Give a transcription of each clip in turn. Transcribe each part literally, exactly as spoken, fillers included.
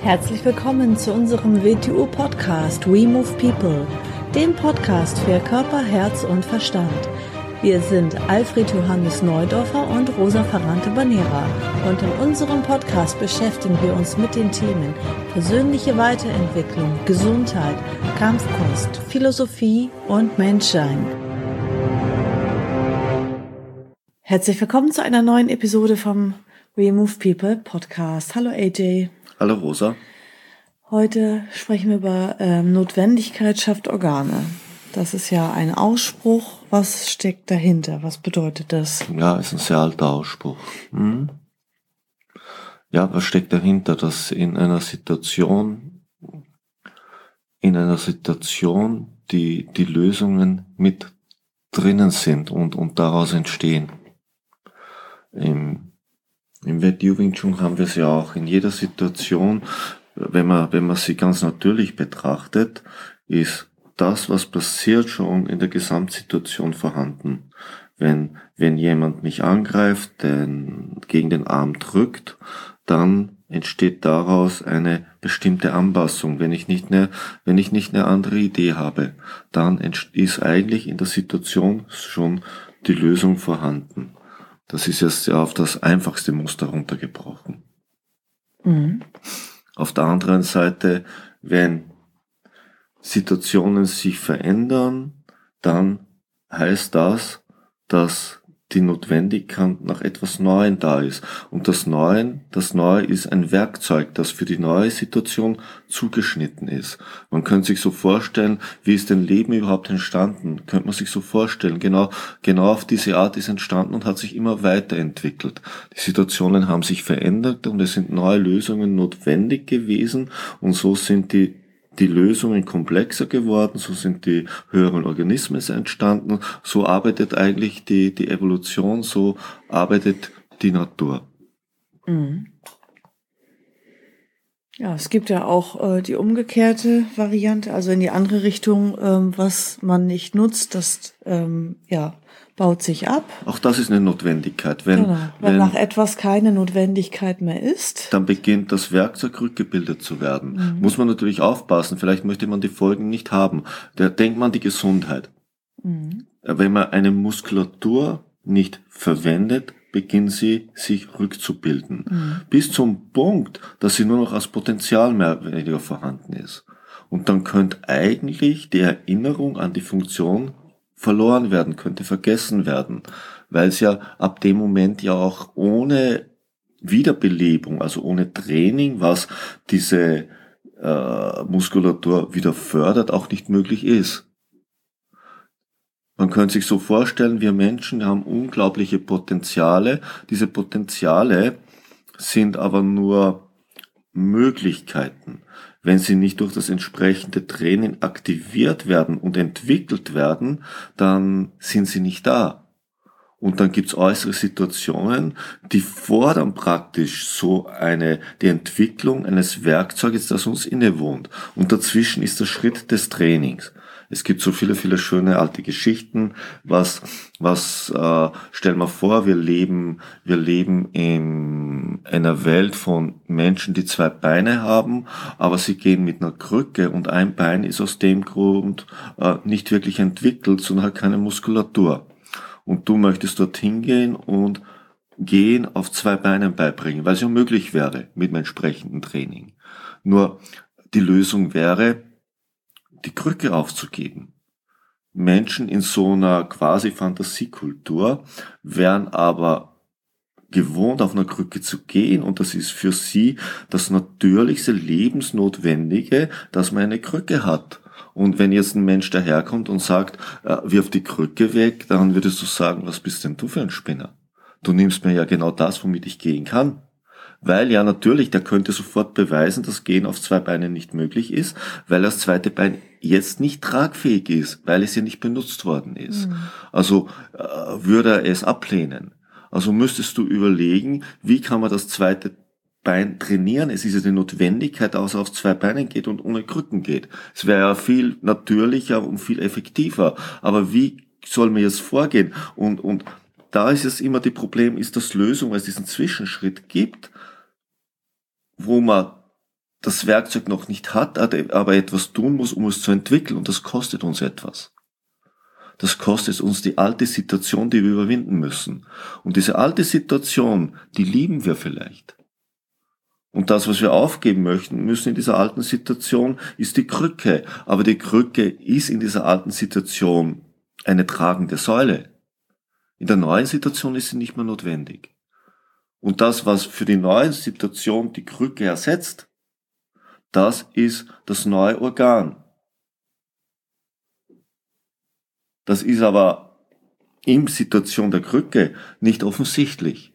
Herzlich willkommen zu unserem W T U-Podcast We Move People, dem Podcast für Körper, Herz und Verstand. Wir sind Alfred Johannes Neudorfer und Rosa Ferrante-Banera und in unserem Podcast beschäftigen wir uns mit den Themen persönliche Weiterentwicklung, Gesundheit, Kampfkunst, Philosophie und Menschsein. Herzlich willkommen zu einer neuen Episode vom We Move People Podcast. Hallo A J. Hallo Rosa. Heute sprechen wir über ähm, Notwendigkeit schafft Organe. Das ist ja ein Ausspruch. Was steckt dahinter? Was bedeutet das? Ja, ist ein sehr alter Ausspruch. Hm? Ja, was steckt dahinter? Dass in einer Situation, in einer Situation, die, die Lösungen mit drinnen sind und, und daraus entstehen. Im, im W T U Wing Chun haben wir es ja auch in jeder Situation, wenn man, wenn man sie ganz natürlich betrachtet, ist das, was passiert, schon in der Gesamtsituation vorhanden. Wenn, wenn jemand mich angreift, den, gegen den Arm drückt, dann entsteht daraus eine bestimmte Anpassung. Wenn ich nicht eine, wenn ich nicht eine andere Idee habe, dann ist eigentlich in der Situation schon die Lösung vorhanden. Das ist jetzt ja auf das einfachste Muster runtergebrochen. Mhm. Auf der anderen Seite, wenn Situationen sich verändern, dann heißt das, dass die Notwendigkeit nach etwas Neuem da ist. Und das Neue, das Neue ist ein Werkzeug, das für die neue Situation zugeschnitten ist. Man könnte sich so vorstellen, wie ist denn Leben überhaupt entstanden? Könnte man sich so vorstellen. Genau, genau auf diese Art ist entstanden und hat sich immer weiterentwickelt. Die Situationen haben sich verändert und es sind neue Lösungen notwendig gewesen und so sind die die Lösungen komplexer geworden, so sind die höheren Organismen entstanden, so arbeitet eigentlich die, die Evolution, so arbeitet die Natur. Mhm. Ja, es gibt ja auch äh, die umgekehrte Variante, also in die andere Richtung, ähm, was man nicht nutzt, das ähm, ja baut sich ab. Auch das ist eine Notwendigkeit. Wenn, genau. wenn, wenn nach etwas keine Notwendigkeit mehr ist, dann beginnt das Werkzeug rückgebildet zu werden. Mhm. Muss man natürlich aufpassen, vielleicht möchte man die Folgen nicht haben. Da denkt man an die Gesundheit. Mhm. Wenn man eine Muskulatur nicht verwendet, beginnt sie sich rückzubilden. Mhm. Bis zum Punkt, dass sie nur noch als Potenzial mehr oder weniger vorhanden ist. Und dann könnte eigentlich die Erinnerung an die Funktion verloren werden, könnte vergessen werden, weil es ja ab dem Moment ja auch ohne Wiederbelebung, also ohne Training, was diese äh, Muskulatur wieder fördert, auch nicht möglich ist. Man könnte sich so vorstellen, wir Menschen haben unglaubliche Potenziale. Diese Potenziale sind aber nur Möglichkeiten. Wenn sie nicht durch das entsprechende Training aktiviert werden und entwickelt werden, dann sind sie nicht da. Und dann gibt's äußere Situationen, die fordern praktisch so eine, die Entwicklung eines Werkzeuges, das uns innewohnt. Und dazwischen ist der Schritt des Trainings. Es gibt so viele, viele schöne alte Geschichten. Was, was, äh, stell mal vor, wir leben, wir leben in einer Welt von Menschen, die zwei Beine haben, aber sie gehen mit einer Krücke und ein Bein ist aus dem Grund äh, nicht wirklich entwickelt, sondern hat keine Muskulatur. Und du möchtest dorthin gehen und Gehen auf zwei Beinen beibringen, weil es ja möglich wäre mit dem entsprechenden Training. Nur die Lösung wäre, die Krücke aufzugeben. Menschen in so einer quasi Fantasiekultur wären aber gewohnt, auf einer Krücke zu gehen und das ist für sie das natürlichste, lebensnotwendige, dass man eine Krücke hat. Und wenn jetzt ein Mensch daherkommt und sagt, äh, wirf die Krücke weg, dann würdest du sagen, was bist denn du für ein Spinner? Du nimmst mir ja genau das, womit ich gehen kann. Weil ja natürlich, der könnte sofort beweisen, dass Gehen auf zwei Beinen nicht möglich ist, weil das zweite Bein jetzt nicht tragfähig ist, weil es ja nicht benutzt worden ist. Mhm. Also äh, würde er es ablehnen. Also müsstest du überlegen, wie kann man das zweite Bein trainieren. Es ist ja die Notwendigkeit, dass er auf zwei Beinen geht und ohne Krücken geht. Es wäre ja viel natürlicher und viel effektiver. Aber wie soll man jetzt vorgehen? Und, und da ist es immer die Problem, ist das Lösung, weil es diesen Zwischenschritt gibt, wo man das Werkzeug noch nicht hat, aber etwas tun muss, um es zu entwickeln. Und das kostet uns etwas. Das kostet uns die alte Situation, die wir überwinden müssen. Und diese alte Situation, die lieben wir vielleicht. Und das, was wir aufgeben möchten, müssen in dieser alten Situation, ist die Krücke. Aber die Krücke ist in dieser alten Situation eine tragende Säule. In der neuen Situation ist sie nicht mehr notwendig. Und das, was für die neue Situation die Krücke ersetzt, das ist das neue Organ. Das ist aber in Situation der Krücke nicht offensichtlich.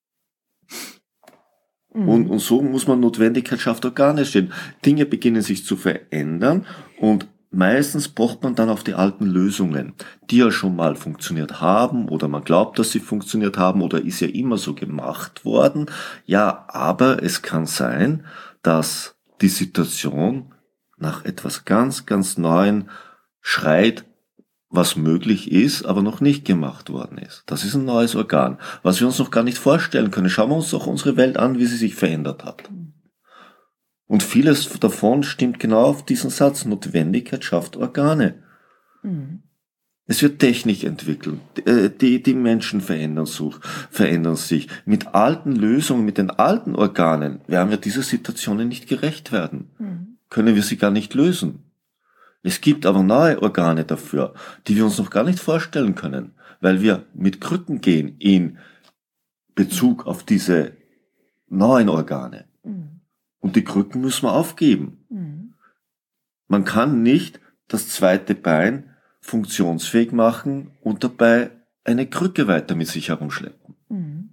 Mhm. Und, und so muss man Notwendigkeit schafft Organe stehen. Dinge beginnen sich zu verändern und meistens pocht man dann auf die alten Lösungen, die ja schon mal funktioniert haben oder man glaubt, dass sie funktioniert haben oder ist ja immer so gemacht worden. Ja, aber es kann sein, dass die Situation nach etwas ganz, ganz Neuen schreit, was möglich ist, aber noch nicht gemacht worden ist. Das ist ein neues Organ, was wir uns noch gar nicht vorstellen können. Schauen wir uns doch unsere Welt an, wie sie sich verändert hat. Und vieles davon stimmt genau auf diesen Satz, Notwendigkeit schafft Organe. Mhm. Es wird Technik entwickelt, die, die Menschen verändern, such, verändern sich. Mit alten Lösungen, mit den alten Organen werden wir dieser Situationen nicht gerecht werden. Mhm. Können wir sie gar nicht lösen. Es gibt aber neue Organe dafür, die wir uns noch gar nicht vorstellen können, weil wir mit Krücken gehen in Bezug auf diese neuen Organe. Mhm. Und die Krücken müssen wir aufgeben. Mhm. Man kann nicht das zweite Bein funktionsfähig machen und dabei eine Krücke weiter mit sich herumschleppen. Mhm.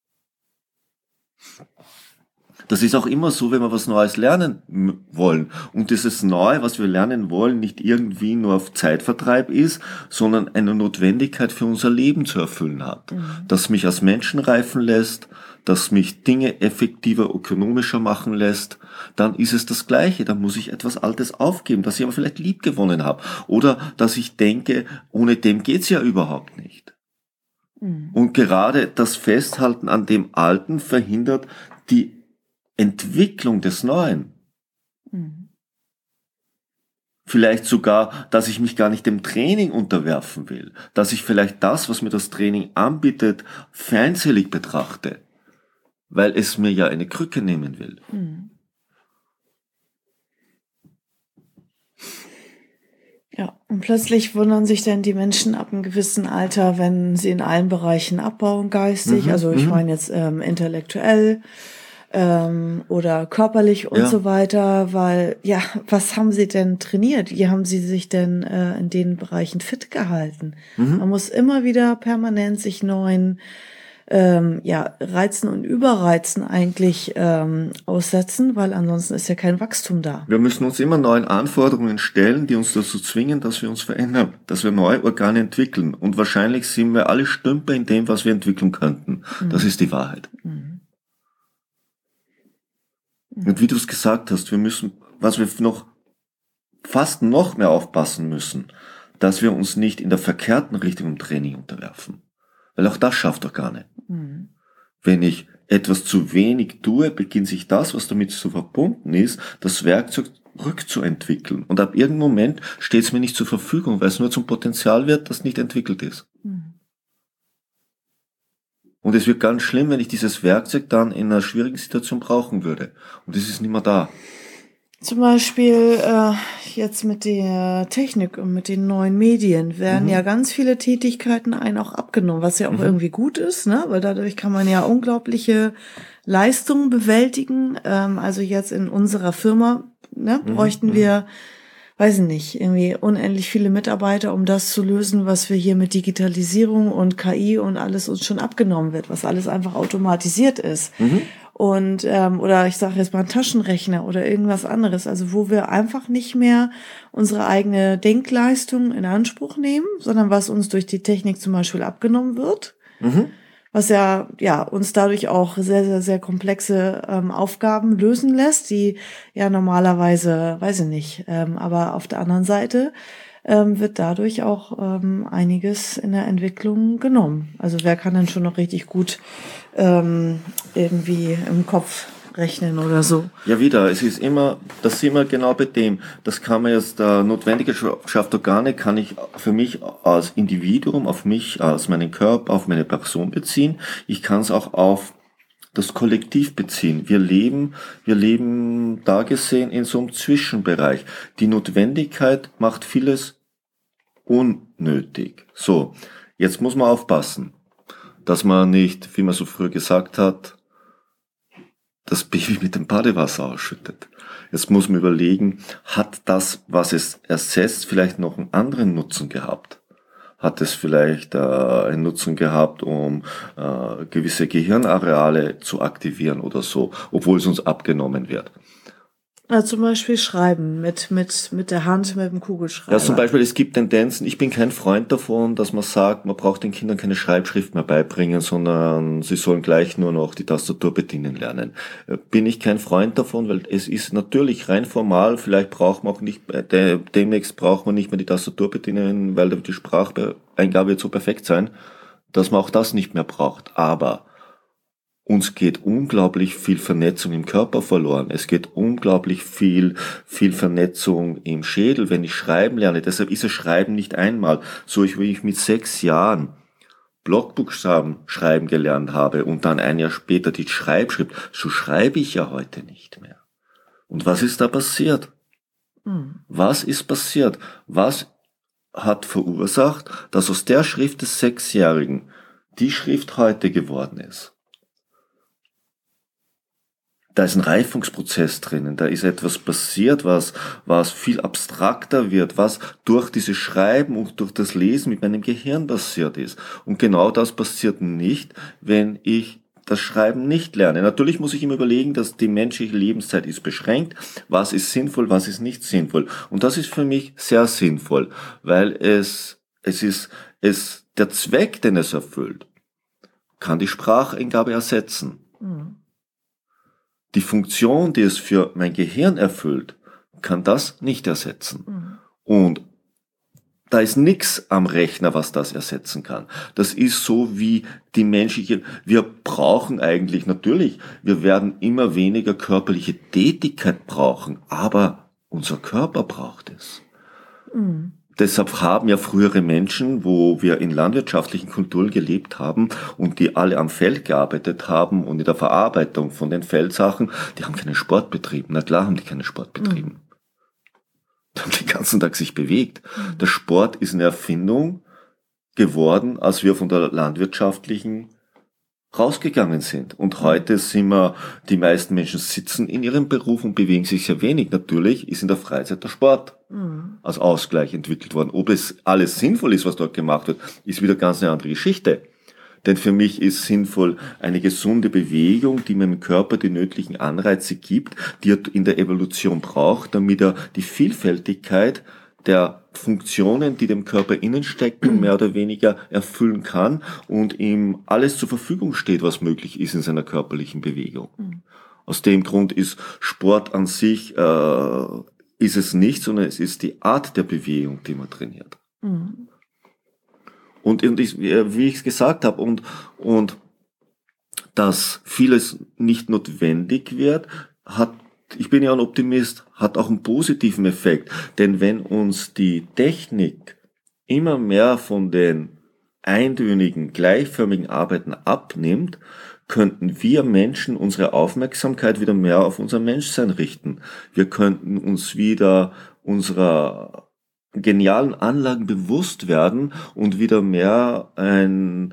Das ist auch immer so, wenn wir was Neues lernen wollen. Und dieses Neue, was wir lernen wollen, nicht irgendwie nur auf Zeitvertreib ist, sondern eine Notwendigkeit für unser Leben zu erfüllen hat. Mhm. Das mich als Menschen reifen lässt, das mich Dinge effektiver, ökonomischer machen lässt, dann ist es das Gleiche. Dann muss ich etwas Altes aufgeben, das ich aber vielleicht lieb gewonnen habe. Oder dass ich denke, ohne dem geht's ja überhaupt nicht. Mhm. Und gerade das Festhalten an dem Alten verhindert die Entwicklung des Neuen. Mhm. Vielleicht sogar, dass ich mich gar nicht dem Training unterwerfen will, dass ich vielleicht das, was mir das Training anbietet, feindselig betrachte, weil es mir ja eine Krücke nehmen will. Mhm. Ja, und plötzlich wundern sich dann die Menschen ab einem gewissen Alter, wenn sie in allen Bereichen abbauen, geistig, mhm. also ich mhm. meine jetzt ähm, intellektuell, Ähm, oder körperlich und ja. so weiter, weil, ja, was haben sie denn trainiert? Wie haben sie sich denn äh, in den Bereichen fit gehalten? Mhm. Man muss immer wieder permanent sich neuen ähm, ja, Reizen und Überreizen eigentlich ähm, aussetzen, weil ansonsten ist ja kein Wachstum da. Wir müssen uns immer neuen Anforderungen stellen, die uns dazu zwingen, dass wir uns verändern, dass wir neue Organe entwickeln. Und wahrscheinlich sind wir alle Stümper in dem, was wir entwickeln könnten. Mhm. Das ist die Wahrheit. Mhm. Und wie du es gesagt hast, wir müssen, was wir noch fast noch mehr aufpassen müssen, dass wir uns nicht in der verkehrten Richtung im Training unterwerfen. Weil auch das schafft Organe. Mhm. Wenn ich etwas zu wenig tue, beginnt sich das, was damit so verbunden ist, das Werkzeug rückzuentwickeln. Und ab irgendeinem Moment steht es mir nicht zur Verfügung, weil es nur zum Potenzial wird, das nicht entwickelt ist. Mhm. Und es wird ganz schlimm, wenn ich dieses Werkzeug dann in einer schwierigen Situation brauchen würde. Und es ist nicht mehr da. Zum Beispiel äh, jetzt mit der Technik und mit den neuen Medien werden mhm. ja ganz viele Tätigkeiten einen auch abgenommen, was ja auch mhm. irgendwie gut ist, ne? Weil dadurch kann man ja unglaubliche Leistungen bewältigen. Ähm, also jetzt in unserer Firma ne, bräuchten mhm. wir, weiß ich nicht, irgendwie unendlich viele Mitarbeiter, um das zu lösen, was wir hier mit Digitalisierung und K I und alles uns schon abgenommen wird, was alles einfach automatisiert ist. Mhm. Und ähm, oder ich sage jetzt mal einen Taschenrechner oder irgendwas anderes, also wo wir einfach nicht mehr unsere eigene Denkleistung in Anspruch nehmen, sondern was uns durch die Technik zum Beispiel abgenommen wird. Mhm. Was ja, ja, uns dadurch auch sehr, sehr, sehr komplexe ähm, Aufgaben lösen lässt, die ja normalerweise, weiß ich nicht, ähm, aber auf der anderen Seite ähm, wird dadurch auch ähm, einiges in der Entwicklung genommen. Also wer kann denn schon noch richtig gut ähm, irgendwie im Kopf rechnen oder so. Ja, wieder, es ist immer, das sind wir genau bei dem. Das kann man jetzt, äh, Notwendigkeitsorgane kann ich für mich als Individuum, auf mich, als meinen Körper, auf meine Person beziehen. Ich kann es auch auf das Kollektiv beziehen. Wir leben, wir leben da gesehen in so einem Zwischenbereich. Die Notwendigkeit macht vieles unnötig. So, jetzt muss man aufpassen, dass man nicht, wie man so früher gesagt hat, das Baby mit dem Badewasser ausschüttet. Jetzt muss man überlegen, hat das, was es ersetzt, vielleicht noch einen anderen Nutzen gehabt? Hat es vielleicht äh, einen Nutzen gehabt, um äh, gewisse Gehirnareale zu aktivieren oder so, obwohl es uns abgenommen wird? Ja, zum Beispiel schreiben mit mit mit der Hand, mit dem Kugelschreiber. Ja, zum Beispiel, es gibt Tendenzen, ich bin kein Freund davon, dass man sagt, man braucht den Kindern keine Schreibschrift mehr beibringen, sondern sie sollen gleich nur noch die Tastatur bedienen lernen. Bin ich kein Freund davon, weil es ist natürlich rein formal, vielleicht braucht man auch nicht, demnächst braucht man nicht mehr die Tastatur bedienen, weil die Spracheingabe wird so perfekt sein, dass man auch das nicht mehr braucht. Aber uns geht unglaublich viel Vernetzung im Körper verloren. Es geht unglaublich viel, viel Vernetzung im Schädel, wenn ich schreiben lerne. Deshalb ist das Schreiben nicht einmal. So wie ich mit sechs Jahren Blockbuchstaben schreiben gelernt habe und dann ein Jahr später die Schreibschrift, so schreibe ich ja heute nicht mehr. Und was ist da passiert? Hm. Was ist passiert? Was hat verursacht, dass aus der Schrift des Sechsjährigen die Schrift heute geworden ist? Da ist ein Reifungsprozess drinnen, da ist etwas passiert, was, was viel abstrakter wird, was durch dieses Schreiben und durch das Lesen mit meinem Gehirn passiert ist. Und genau das passiert nicht, wenn ich das Schreiben nicht lerne. Natürlich muss ich immer überlegen, dass die menschliche Lebenszeit ist beschränkt. Was ist sinnvoll, was ist nicht sinnvoll? Und das ist für mich sehr sinnvoll, weil es, es ist, es, der Zweck, den es erfüllt, kann die Spracheingabe ersetzen. Mhm. Die Funktion, die es für mein Gehirn erfüllt, kann das nicht ersetzen. Mhm. Und da ist nichts am Rechner, was das ersetzen kann. Das ist so wie die menschliche, wir brauchen eigentlich, natürlich, wir werden immer weniger körperliche Tätigkeit brauchen, aber unser Körper braucht es. Mhm. Deshalb haben ja frühere Menschen, wo wir in landwirtschaftlichen Kulturen gelebt haben und die alle am Feld gearbeitet haben und in der Verarbeitung von den Feldsachen, die haben keinen Sport betrieben. Na klar haben die keinen Sport betrieben. Mhm. Die haben den ganzen Tag sich bewegt. Mhm. Der Sport ist eine Erfindung geworden, als wir von der landwirtschaftlichen rausgegangen sind. Und heute sind wir, die meisten Menschen sitzen in ihrem Beruf und bewegen sich sehr wenig. Natürlich ist in der Freizeit der Sport mhm. als Ausgleich entwickelt worden. Ob es alles sinnvoll ist, was dort gemacht wird, ist wieder ganz eine andere Geschichte. Denn für mich ist sinnvoll eine gesunde Bewegung, die meinem Körper die nötigen Anreize gibt, die er in der Evolution braucht, damit er die Vielfältigkeit der Funktionen, die dem Körper innen stecken, mehr oder weniger erfüllen kann und ihm alles zur Verfügung steht, was möglich ist in seiner körperlichen Bewegung. Mhm. Aus dem Grund ist Sport an sich, äh, ist es nicht, sondern es ist die Art der Bewegung, die man trainiert. Mhm. Und, und ich, wie ich es gesagt habe, und, und dass vieles nicht notwendig wird, hat ich bin ja ein Optimist, hat auch einen positiven Effekt. Denn wenn uns die Technik immer mehr von den eintönigen, gleichförmigen Arbeiten abnimmt, könnten wir Menschen unsere Aufmerksamkeit wieder mehr auf unser Menschsein richten. Wir könnten uns wieder unserer genialen Anlagen bewusst werden und wieder mehr ein,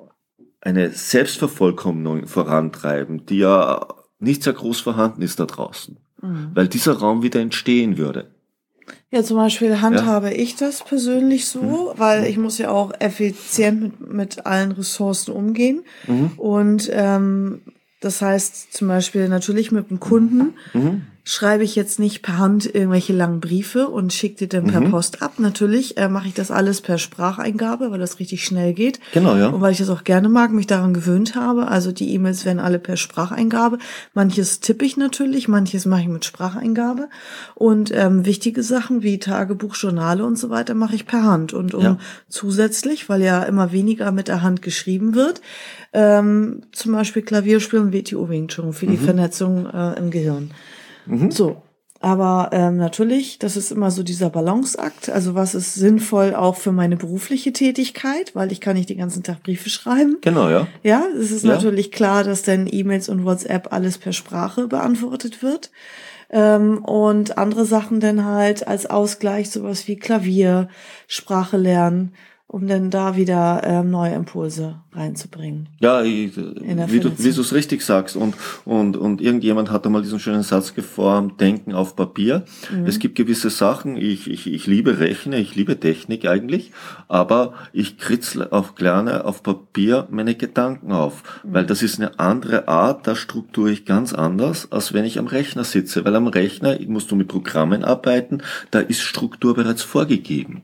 eine Selbstvervollkommnung vorantreiben, die ja nicht sehr groß vorhanden ist da draußen, mhm. weil dieser Raum wieder entstehen würde. Ja, zum Beispiel handhabe ja. ich das persönlich so, mhm. weil ich muss ja auch effizient mit, mit allen Ressourcen umgehen. Mhm. Und ähm, das heißt zum Beispiel natürlich mit dem Kunden mhm. schreibe ich jetzt nicht per Hand irgendwelche langen Briefe und schicke die dann per Mhm. Post ab. Natürlich äh, mache ich das alles per Spracheingabe, weil das richtig schnell geht. Genau, ja. Und weil ich das auch gerne mag, mich daran gewöhnt habe. Also die E-Mails werden alle per Spracheingabe. Manches tippe ich natürlich, manches mache ich mit Spracheingabe. Und ähm, wichtige Sachen wie Tagebuch, Journale und so weiter mache ich per Hand. Und um Ja. zusätzlich, weil ja immer weniger mit der Hand geschrieben wird, ähm, zum Beispiel Klavierspielen, W T O Wing Chun für die Mhm. Vernetzung äh, im Gehirn. Mhm. So, aber ähm, natürlich, das ist immer so dieser Balanceakt. Also was ist sinnvoll auch für meine berufliche Tätigkeit, weil ich kann nicht den ganzen Tag Briefe schreiben. Genau, ja. Ja, es ist Ja. natürlich klar, dass dann E-Mails und WhatsApp alles per Sprache beantwortet wird. Ähm, und andere Sachen dann halt als Ausgleich, sowas wie Klavier, Sprache lernen, um dann da wieder ähm, neue Impulse reinzubringen. Ja, ich, der wie du Vernetzung. wie du es richtig sagst. Und, und, und irgendjemand hat einmal diesen schönen Satz geformt, Denken auf Papier. Mhm. Es gibt gewisse Sachen, ich, ich, ich liebe Rechnen, ich liebe Technik eigentlich, aber ich kritzle auch gerne auf Papier meine Gedanken auf, Mhm. weil das ist eine andere Art, da strukturiere ich ganz anders, als wenn ich am Rechner sitze, weil am Rechner musst du mit Programmen arbeiten, da ist Struktur bereits vorgegeben.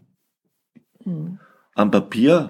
Mhm. Am Papier,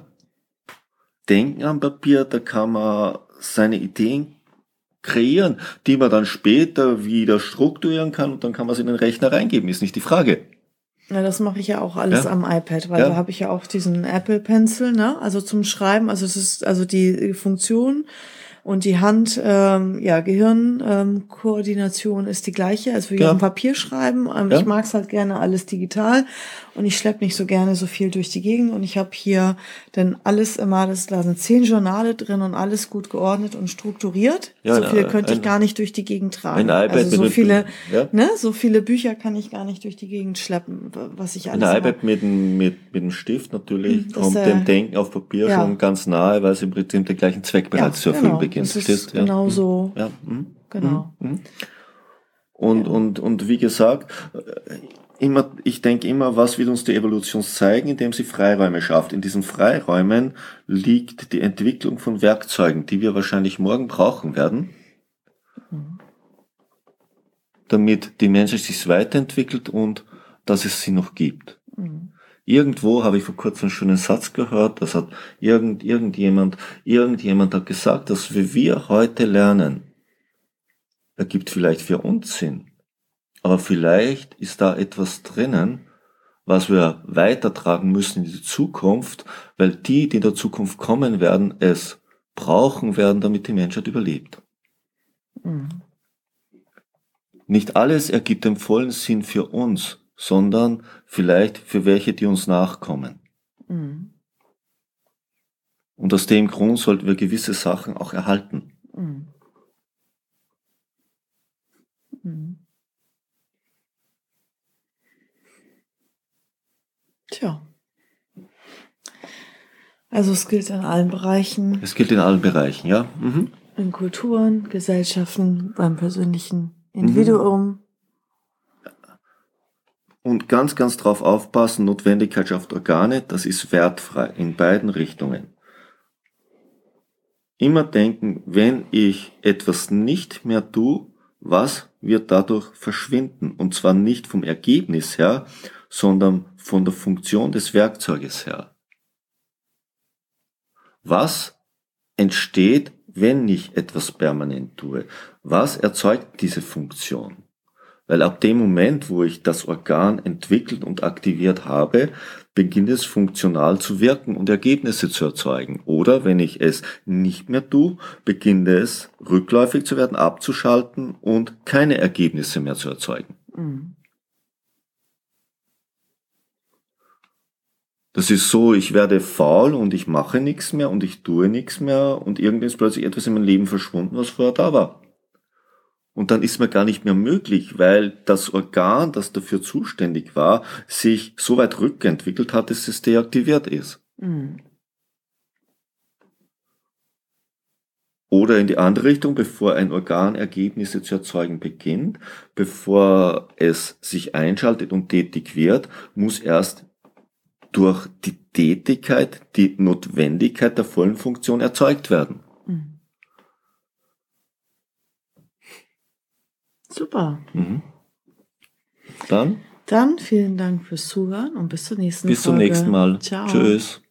Denken am Papier, da kann man seine Ideen kreieren, die man dann später wieder strukturieren kann und dann kann man sie in den Rechner reingeben, ist nicht die Frage. Ja, das mache ich ja auch alles Ja. am iPad, weil Ja. da habe ich ja auch diesen Apple Pencil, ne? Also zum Schreiben, also es ist also die Funktion und die Hand, ähm, ja, Gehirnkoordination ähm, Koordination ist die gleiche, als würde ich Ja. auf dem Papier schreiben. Ähm, Ja. Ich mag es halt gerne alles digital und ich schleppe nicht so gerne so viel durch die Gegend und ich habe hier dann alles immer, das, da sind zehn Journale drin und alles gut geordnet und strukturiert. Ja, so ein- viele könnte ich ein- gar nicht durch die Gegend tragen. ein iPad also so mit- viele, ja. ne, so viele Bücher kann ich gar nicht durch die Gegend schleppen, was ich Ein alles iPad mit dem, mit, mit dem Stift natürlich Das, kommt äh, dem Denken auf Papier ja. schon ganz nahe, weil es im Prinzip den gleichen Zweck bereits zu erfüllen genau. beginnt. Das ist Verstehst? Ja. genau Mhm. so. Ja. Mhm. Genau. Mhm. Mhm. Und, Ja. und, und wie gesagt, äh, immer, ich denke immer, was wird uns die Evolution zeigen, indem sie Freiräume schafft. In diesen Freiräumen liegt die Entwicklung von Werkzeugen, die wir wahrscheinlich morgen brauchen werden, Mhm. damit die Menschheit sich weiterentwickelt und dass es sie noch gibt. Mhm. Irgendwo habe ich vor kurzem einen schönen Satz gehört, das hat irgend, irgendjemand, irgendjemand hat gesagt, dass wie wir heute lernen, ergibt vielleicht für uns Sinn. Aber vielleicht ist da etwas drinnen, was wir weitertragen müssen in die Zukunft, weil die, die in der Zukunft kommen werden, es brauchen werden, damit die Menschheit überlebt. Mhm. Nicht alles ergibt den vollen Sinn für uns, sondern vielleicht für welche, die uns nachkommen. Mhm. Und aus dem Grund sollten wir gewisse Sachen auch erhalten. Mhm. Mhm. Tja. Also es gilt in allen Bereichen, Es gilt in allen Bereichen, ja? Mhm. in Kulturen, Gesellschaften, beim persönlichen Individuum. Und ganz, ganz drauf aufpassen, Notwendigkeit schafft Organe, das ist wertfrei in beiden Richtungen. Immer denken, wenn ich etwas nicht mehr tue, was wird dadurch verschwinden? Und zwar nicht vom Ergebnis her, sondern von der Funktion des Werkzeuges her. Was entsteht, wenn ich etwas permanent tue? Was erzeugt diese Funktion? Weil ab dem Moment, wo ich das Organ entwickelt und aktiviert habe, beginnt es funktional zu wirken und Ergebnisse zu erzeugen. Oder wenn ich es nicht mehr tue, beginnt es rückläufig zu werden, abzuschalten und keine Ergebnisse mehr zu erzeugen. Mhm. Das ist so, ich werde faul und ich mache nichts mehr und ich tue nichts mehr und irgendwann ist plötzlich etwas in meinem Leben verschwunden, was vorher da war. Und dann ist mir gar nicht mehr möglich, weil das Organ, das dafür zuständig war, sich so weit rückentwickelt hat, dass es deaktiviert ist. Mhm. Oder in die andere Richtung, bevor ein Organ Ergebnisse zu erzeugen beginnt, bevor es sich einschaltet und tätig wird, muss erst durch die Tätigkeit die Notwendigkeit der vollen Funktion erzeugt werden. Mhm. Super. Mhm. Dann? Dann vielen Dank fürs Zuhören und bis zur nächsten bis Folge. Bis zum nächsten Mal. Ciao. Tschüss.